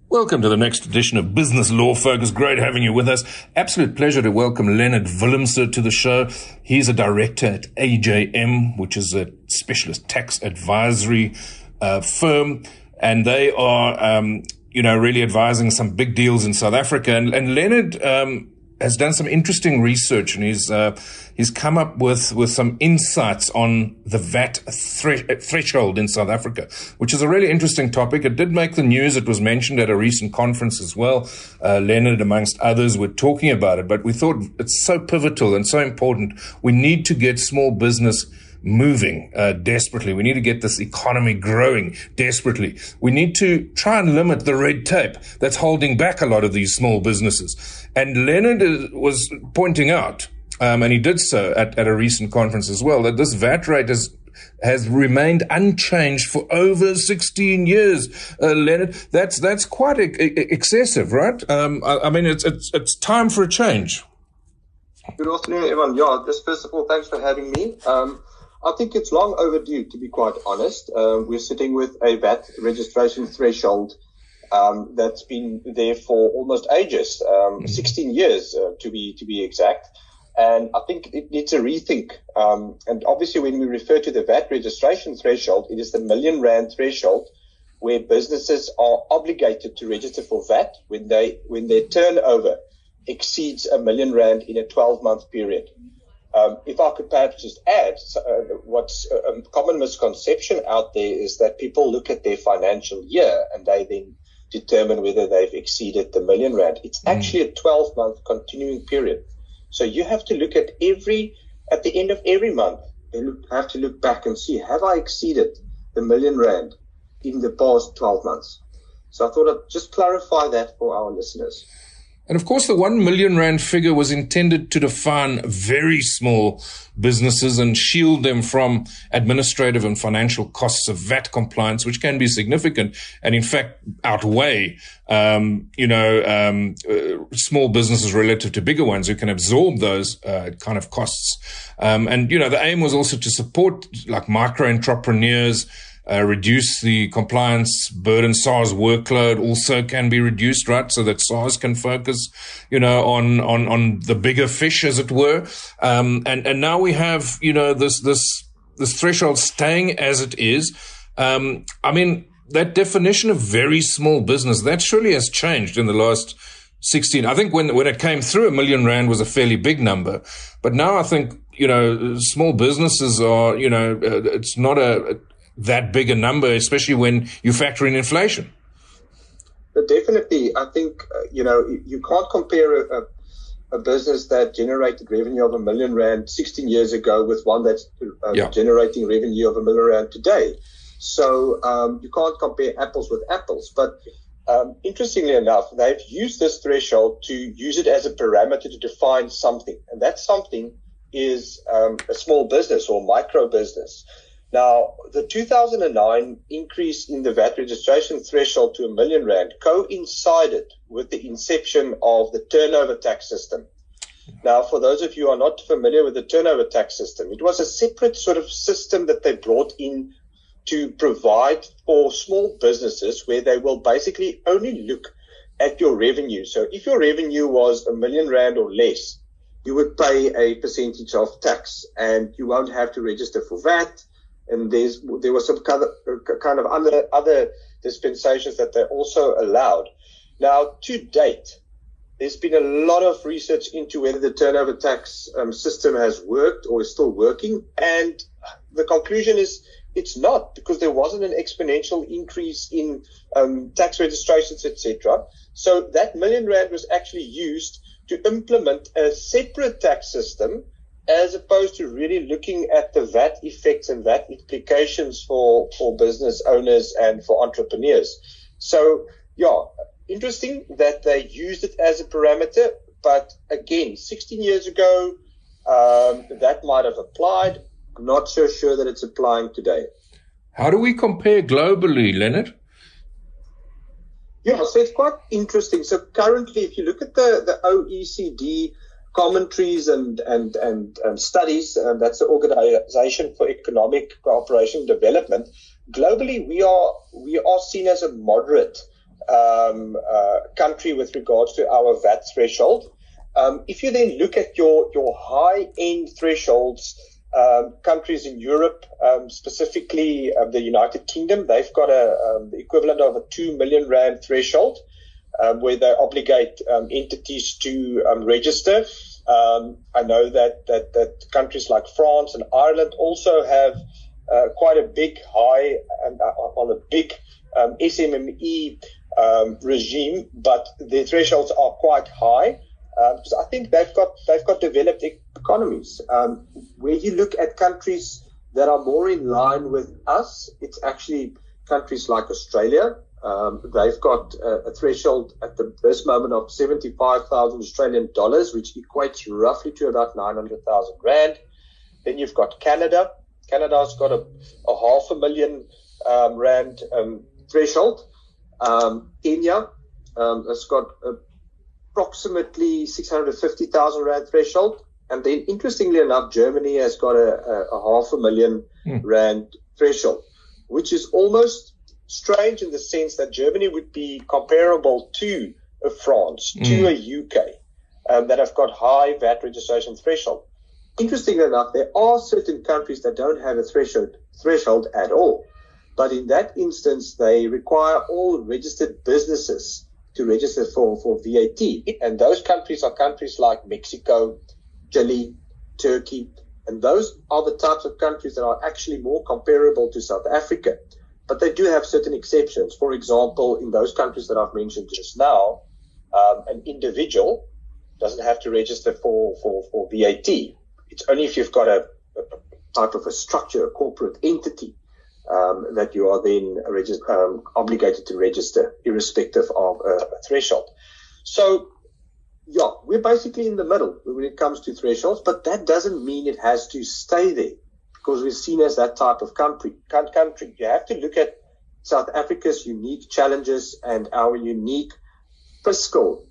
Welcome to the next edition of Business Law Focus. Great having you with us. Absolute pleasure to welcome Leonard Willemse to the show. He's a director at AJM, which is a specialist tax advisory firm, and they are, really advising some big deals in South Africa. And Leonard has done some interesting research, and he's come up with some insights on the VAT threshold in South Africa, which is a really interesting topic. It did make the news. It was mentioned at a recent conference as well. Leonard, amongst others, were talking about it, but we thought it's so pivotal and so important. We need to get small business moving desperately. We need to get this economy growing desperately. We need to try and limit the red tape that's holding back a lot of these small businesses. And Leonard was pointing out, and he did so at a recent conference as well, that this VAT rate has remained unchanged for over 16 years. Leonard, that's quite excessive, right? It's time for a change. Good afternoon, everyone. Yeah, just first of all, thanks for having me. I think it's long overdue, to be quite honest. We're sitting with a VAT registration threshold that's been there for almost ages, 16 years to be exact. And I think it needs a rethink. And obviously, when we refer to the VAT registration threshold, it is the R1 million threshold where businesses are obligated to register for VAT when their turnover exceeds R1 million in a 12-month period. If I could perhaps just add, what's a common misconception out there is that people look at their financial year and they then determine whether they've exceeded the R1 million. It's actually a 12-month continuing period. So you have to look at at the end of every month, you have to look back and see, have I exceeded the R1 million in the past 12 months? So I thought I'd just clarify that for our listeners. And of course, the R1 million figure was intended to define very small businesses and shield them from administrative and financial costs of VAT compliance, which can be significant and in fact outweigh, small businesses relative to bigger ones who can absorb those kind of costs. The aim was also to support like micro entrepreneurs, reduce the compliance burden. SARS workload also can be reduced, right? So that SARS can focus, on the bigger fish, as it were. And now we have, this threshold staying as it is. That definition of very small business, that surely has changed in the last 16. I think when it came through, R1 million was a fairly big number. But now I think, small businesses are, it's not that big a number, especially when you factor in inflation. But definitely, I think, you can't compare a business that generated revenue of R1 million 16 years ago with one that's generating revenue of R1 million today. So you can't compare apples with apples. But interestingly enough, they've used this threshold to use it as a parameter to define something. And that something is a small business or micro business. Now, the 2009 increase in the VAT registration threshold to R1 million coincided with the inception of the turnover tax system. Now, for those of you who are not familiar with the turnover tax system, it was a separate sort of system that they brought in to provide for small businesses where they will basically only look at your revenue. So if your revenue was R1 million or less, you would pay a percentage of tax and you won't have to register for VAT. And there was some kind of other dispensations that they also allowed. Now, to date, there's been a lot of research into whether the turnover tax system has worked or is still working. And the conclusion is it's not, because there wasn't an exponential increase in tax registrations, etc. So that R1 million was actually used to implement a separate tax system, as opposed to really looking at the VAT effects and VAT implications for business owners and for entrepreneurs. So, interesting that they used it as a parameter, but again, 16 years ago, that might have applied. I'm not so sure that it's applying today. How do we compare globally, Leonard? Yeah, so it's quite interesting. So currently, if you look at the OECD commentaries and studies, that's the Organization for Economic Cooperation and Development. Globally, we are seen as a moderate country with regards to our VAT threshold. If you then look at your high-end thresholds, countries in Europe, specifically the United Kingdom, they've got the equivalent of a 2 million rand threshold, where they obligate entities to register. I know that countries like France and Ireland also have quite a big SMME regime, but their thresholds are quite high. Because I think they've got developed economies. Where you look at countries that are more in line with us, it's actually countries like Australia. They've got a threshold at this moment of 75,000 Australian dollars, which equates roughly to about 900,000 rand. Then you've got Canada. Canada's got a 500,000 rand threshold. Kenya has got approximately 650,000 rand threshold. And then, interestingly enough, Germany has got a 500,000 rand threshold, which is almost strange in the sense that Germany would be comparable to a France, to a UK, that have got high VAT registration threshold. Interestingly enough, there are certain countries that don't have a threshold at all. But in that instance, they require all registered businesses to register for VAT. And those countries are countries like Mexico, Chile, Turkey. And those are the types of countries that are actually more comparable to South Africa. But they do have certain exceptions. For example, in those countries that I've mentioned just now, an individual doesn't have to register for VAT. It's only if you've got a type of a structure, a corporate entity, that you are then obligated to register, irrespective of a threshold. So, yeah, we're basically in the middle when it comes to thresholds, but that doesn't mean it has to stay there, because we're seen as that type of country. You have to look at South Africa's unique challenges and our unique fiscal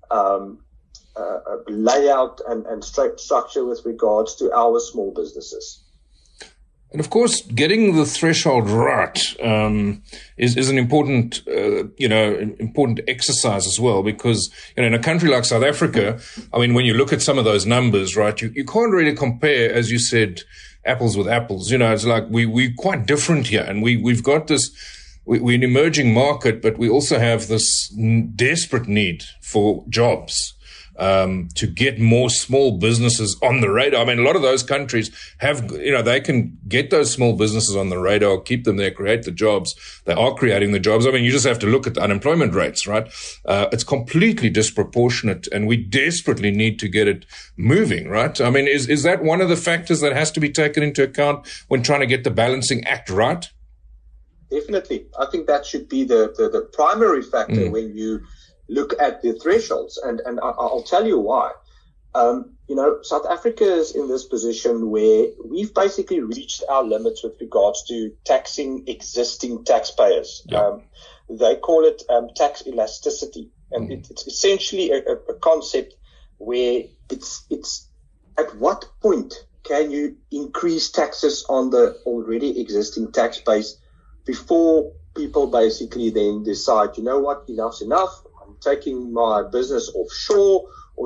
layout and structure with regards to our small businesses. And of course, getting the threshold right is an important, important exercise as well, because in a country like South Africa, I mean, when you look at some of those numbers, right, you can't really compare, as you said, apples with apples. It's like we're quite different here, and we've got this. We're an emerging market, but we also have this desperate need for jobs. To get more small businesses on the radar. I mean, a lot of those countries have, they can get those small businesses on the radar, keep them there, create the jobs. They are creating the jobs. I mean, you just have to look at the unemployment rates, right? It's completely disproportionate, and we desperately need to get it moving, right? I mean, is that one of the factors that has to be taken into account when trying to get the balancing act right? Definitely. I think that should be the primary factor when you look at the thresholds, and I'll tell you why. South Africa is in this position where we've basically reached our limits with regards to taxing existing taxpayers. Yeah. They call it tax elasticity, and it's essentially a concept where it's at what point can you increase taxes on the already existing tax base before people basically then decide, you know what, enough's enough. Taking my business offshore, or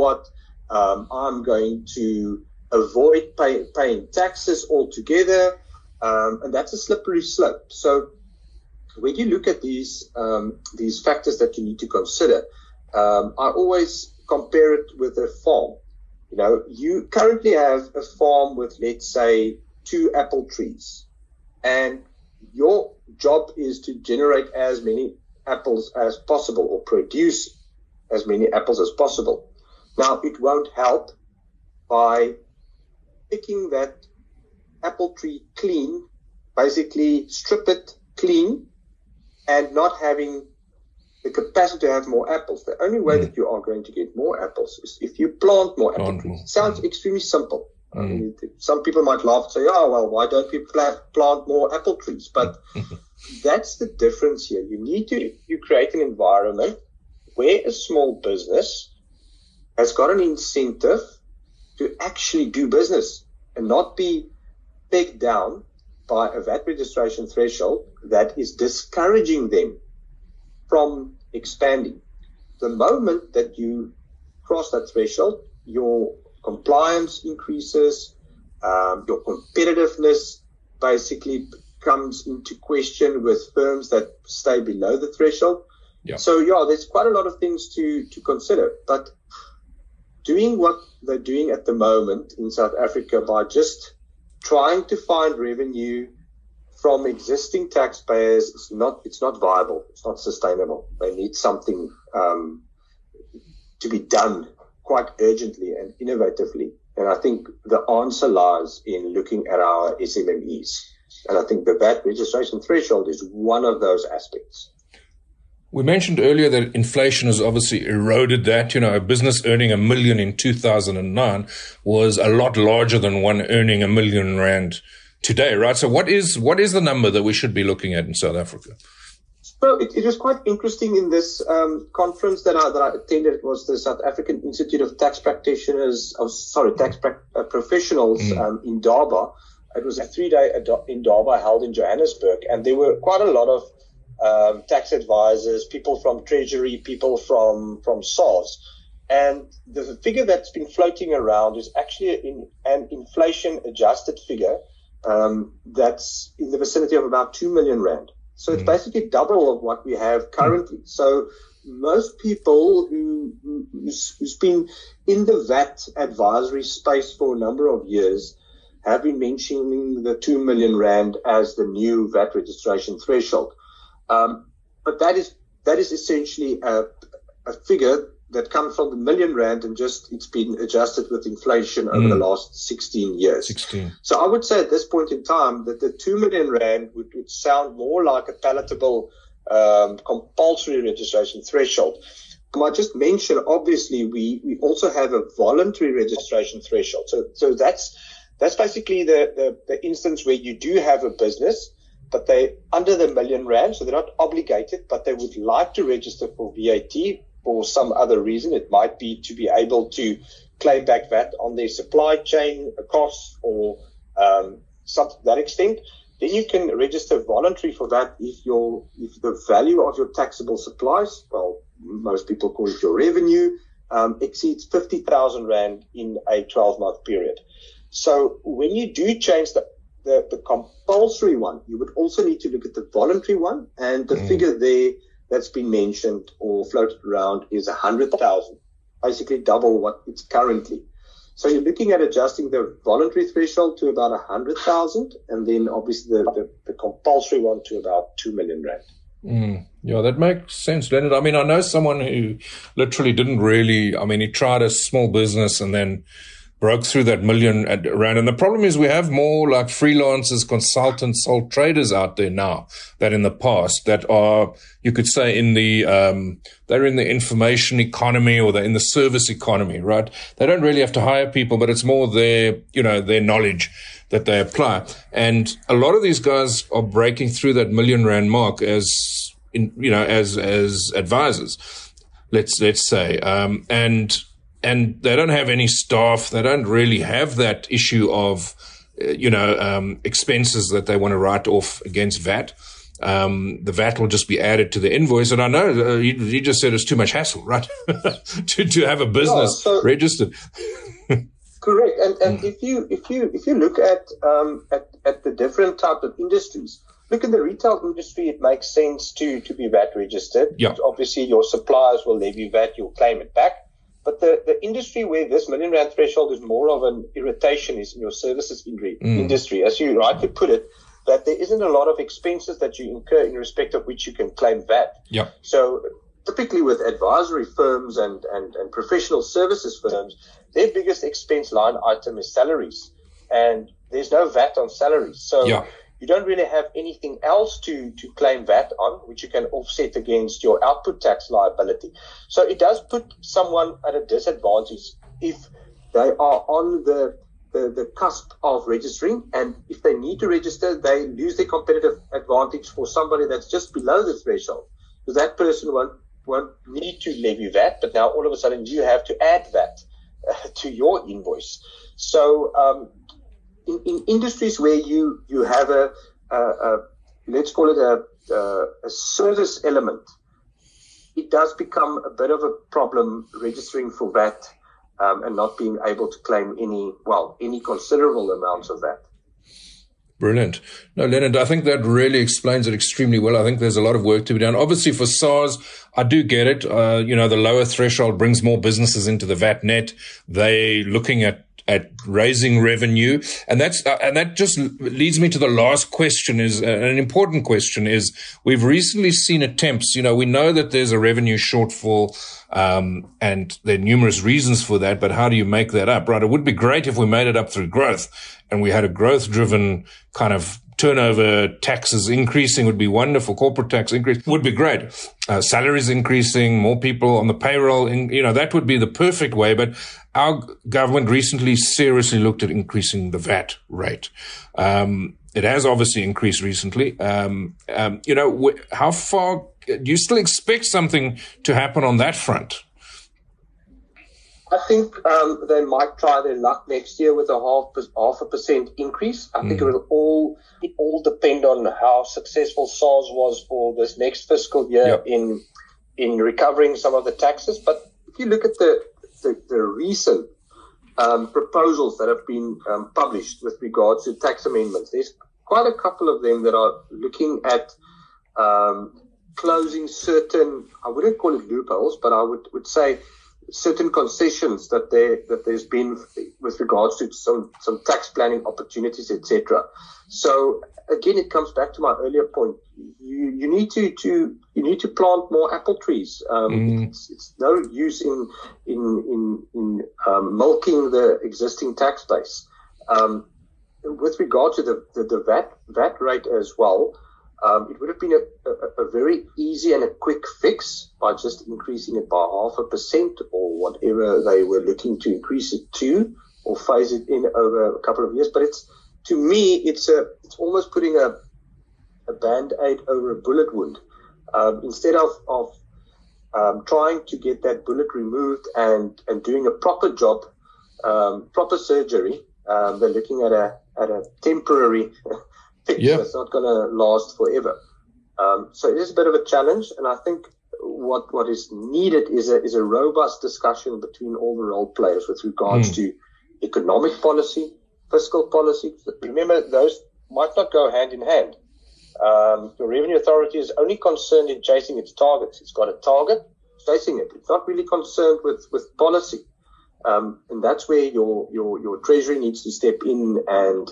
I'm going to avoid paying taxes altogether, and that's a slippery slope. So when you look at these factors that you need to consider, I always compare it with a farm. You currently have a farm with, let's say, 2 apple trees, and your job is to generate as many apples as possible, or produce as many apples as possible. Now, it won't help by picking that apple tree clean, basically strip it clean, and not having the capacity to have more apples. The only way that you are going to get more apples is if you plant more apple trees. It sounds extremely simple. I mean, some people might laugh and say, oh, well, why don't we plant more apple trees? But that's the difference here. You create an environment where a small business has got an incentive to actually do business and not be pegged down by a VAT registration threshold that is discouraging them from expanding. The moment that you cross that threshold, your compliance increases, your competitiveness basically comes into question with firms that stay below the threshold. Yeah. So, there's quite a lot of things to consider. But doing what they're doing at the moment in South Africa by just trying to find revenue from existing taxpayers, it's not viable. It's not sustainable. They need something to be done quite urgently and innovatively. And I think the answer lies in looking at our SMMEs. And I think the VAT registration threshold is one of those aspects. We mentioned earlier that inflation has obviously eroded that. A business earning R1 million in 2009 was a lot larger than one earning R1 million today, right? So what is the number that we should be looking at in South Africa? Well, it was quite interesting in this conference that I attended. It was the South African Institute of Tax Professionals in Durban. It was a 3-day in Durban held in Johannesburg, and there were quite a lot of tax advisors, people from Treasury, people from SARS. And the figure that's been floating around is actually an inflation-adjusted figure that's in the vicinity of about 2 million rand. So it's basically double of what we have currently. So most people who's been in the VAT advisory space for a number of years have been mentioning the 2 million rand as the new VAT registration threshold. But that is essentially a figure that comes from the R1 million, and it's been adjusted with inflation over the last 16 years. 16. So I would say at this point in time that the 2 million rand would sound more like a palatable compulsory registration threshold. I just mention, obviously, we also have a voluntary registration threshold. So that's basically the instance where you do have a business, but they under the R1 million, so they're not obligated, but they would like to register for VAT for some other reason. It might be to be able to claim back VAT on their supply chain costs or something to that extent. Then you can register voluntary for that if the value of your taxable supplies, well, most people call it your revenue, exceeds 50,000 Rand in a 12-month period. So when you do change the compulsory one, you would also need to look at the voluntary one, and the figure there that's been mentioned or floated around is 100,000, basically double what it's currently. So you're looking at adjusting the voluntary threshold to about 100,000, and then obviously the compulsory one to about 2 million Rand. Yeah, that makes sense, Leonard. I mean, I know someone who literally he tried a small business and then broke through that R1 million rand. And the problem is we have more like freelancers, consultants, sole traders out there now than in the past that are, you could say, they're in the information economy or they're in the service economy, right? They don't really have to hire people, but it's more their knowledge that they apply. And a lot of these guys are breaking through that R1 million rand mark as advisors, let's say. And they don't have any staff. They don't really have that issue of, expenses that they want to write off against VAT. The VAT will just be added to the invoice. And I know you just said it's too much hassle, right? to have a business registered. Correct. And if you look at the different types of industries, look in the retail industry, it makes sense to be VAT registered. Yeah. Obviously, your suppliers will levy VAT, you'll claim it back. But the industry where this R1 million Rand threshold is more of an irritation is in your services industry, as you rightly put it, that there isn't a lot of expenses that you incur in respect of which you can claim VAT. Yeah. So typically with advisory firms and professional services firms, their biggest expense line item is salaries. And there's no VAT on salaries. So you don't really have anything else to claim VAT on, which you can offset against your output tax liability. So it does put someone at a disadvantage if they are on the cusp of registering, and if they need to register, they lose their competitive advantage for somebody that's just below the threshold. Because that person won't need to levy VAT, but now all of a sudden you have to add VAT to your invoice. So in industries where you have a let's call it a service element, it does become a bit of a problem registering for VAT and not being able to claim any considerable amounts of that. Brilliant. No, Leonard, I think that really explains it extremely well. I think there's a lot of work to be done. Obviously, for SARS, I do get it. The lower threshold brings more businesses into the VAT net. They're looking at raising revenue. And that just leads me to the last question, is an important question, is we've recently seen attempts. We know that there's a revenue shortfall, and there are numerous reasons for that, but how do you make that up, right? It would be great if we made it up through growth and we had a growth-driven kind of turnover, taxes increasing would be wonderful. Corporate tax increase would be great. Salaries increasing, more people on the payroll, that would be the perfect way. But our government recently seriously looked at increasing the VAT rate. It has obviously increased recently. How far do you still expect something to happen on that front? I think they might try their luck next year with a 0.5% increase. I think it will all depend on how successful SARS was for this next fiscal year in recovering some of the taxes. But if you look at the recent proposals that have been published with regards to tax amendments, there's quite a couple of them that are looking at closing certain, I wouldn't call it loopholes, but I would say certain concessions that there's been with regards to some tax planning opportunities, etc. So again, it comes back to my earlier point. You need to plant more apple trees. It's no use in milking the existing tax base. With regard to the VAT rate as well, it would have been a very easy and a quick fix by just increasing it by 0.5% or whatever they were looking to increase it to, or phase it in over a couple of years. But to me, it's almost putting a band-aid over a bullet wound. Instead of trying to get that bullet removed and doing a proper job, proper surgery, they're looking at a temporary fix that's not going to last forever. So it is a bit of a challenge, and I think what is needed is a robust discussion between all the role players with regards to economic policy, fiscal policy. Remember, those might not go hand in hand. The Revenue Authority is only concerned in chasing its targets. It's got a target, chasing it. It's not really concerned with policy. And that's where your treasury needs to step in and,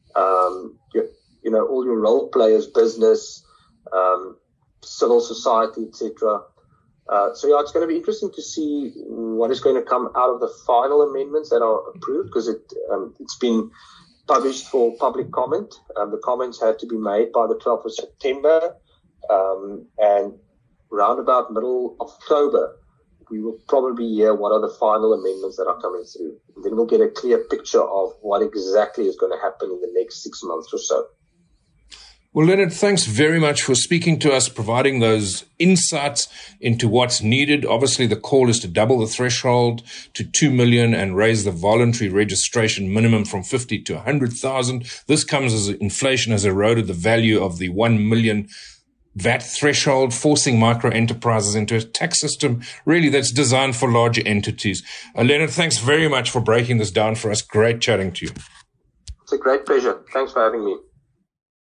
all your role players, business, civil society, etc. So it's going to be interesting to see what is going to come out of the final amendments that are approved, because it's been published for public comment. The comments had to be made by the 12th of September, and round about middle of October, we will probably hear what are the final amendments that are coming through. And then we'll get a clear picture of what exactly is going to happen in the next 6 months or so. Well, Leonard, thanks very much for speaking to us, providing those insights into what's needed. Obviously, the call is to double the threshold to 2 million and raise the voluntary registration minimum from 50 to 100,000. This comes as inflation has eroded the value of the 1 million VAT threshold, forcing micro enterprises into a tax system really that's designed for larger entities. Leonard, thanks very much for breaking this down for us. Great chatting to you. It's a great pleasure. Thanks for having me.